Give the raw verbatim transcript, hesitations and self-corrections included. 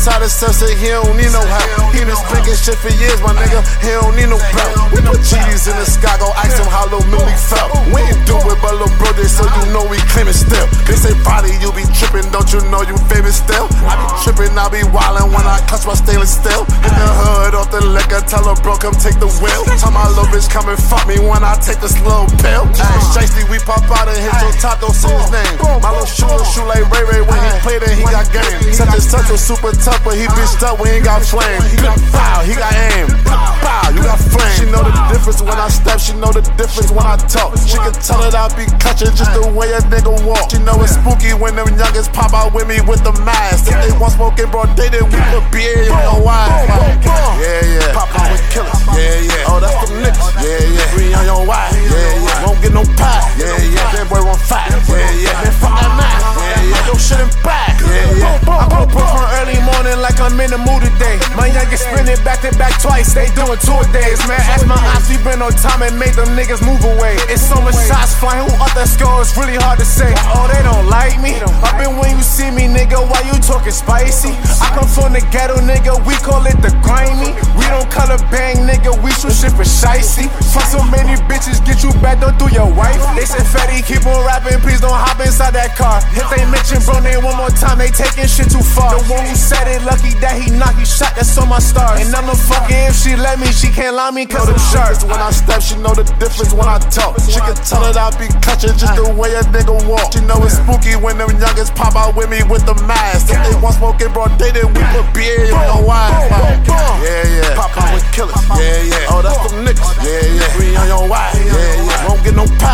inside himself, say he don't need no help. He been speaking shit for years, my nigga, he don't need no belt. We put G's in the sky, go ask him how Lil Millie felt. We ain't do it, but Lil Bro did, so you know we claiming still. They say body, you be tripping, don't you know you famous still? I be tripping, I be wildin' when I clutch my stainless steel. In the hood, off the liquor, tell her bro, come take the wheel. Tell my little bitch, come and fuck me when I take this little pill. Ay, Shiesty, we pop out and hit your top, don't say his name. My little shooter shoot like Ray Ray when he played it, he got game. Such and such was super tough, but he bitched up when he got flame. Pow, he got aim. Pow, you got flame. She know the difference when I step, she know the difference when I talk. She can tell it I be clutching just the way a nigga walk. She know it's spooky when them youngins pop out with me with the mask. If they want smoking broad day, then we put B A in your wine. Yeah, yeah. Pop out with killers. Yeah, yeah. Oh, that's them niggas. Yeah, yeah. We on your wire. Yeah, yeah. Won't get no pie. Yeah, yeah. That boy won't fight. Yeah, yeah. Man, fuck that man. Yeah, yeah. Yo, shit in back. Yeah, yeah. I put push from early morning like I'm in the mood today. My youngest spinning back to back twice. They doing two days, man. Ask my ops, we been on time and made them niggas move away. It's so much shots flying. Who up that score? It's really hard to say. Oh, they don't like me. Up in when you see me, nigga. Why you talking spicy? I come from the ghetto, nigga. We call it the grimy. We don't color bang, nigga. We shoot shit for shicey. Fuck so many bitches, get you back, don't do your wife. They said Fetty, keep on rapping, please don't hop inside that car. If they mention bro name one more time, they taking shit too far. The one who said it, lucky that he knocked, he shot, that's on my stars. And I'ma fuck it if she let me, she can't lie me cause I'm sharp. When I step, she know the difference when I talk. She can tell it I be clutching just the way a nigga walk. She know it's spooky when them youngins pop out with me with the mask. If they want smoking broad day, then we put B A in your wine. Yeah, yeah. Pop out with killers. Yeah, yeah. Oh, that's them niggas. Yeah, yeah. We on your wire. Yeah, yeah. Won't get no pie.